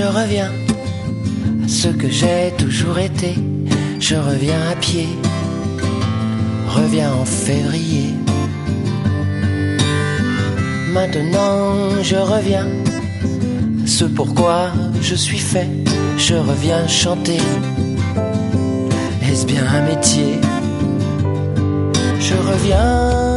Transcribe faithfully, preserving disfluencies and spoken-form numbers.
reviens à ce que j'ai toujours été. Je reviens à pied, reviens en février. Maintenant je reviens à ce pourquoi je suis fait. Je reviens chanter. Est-ce bien un métier? Je reviens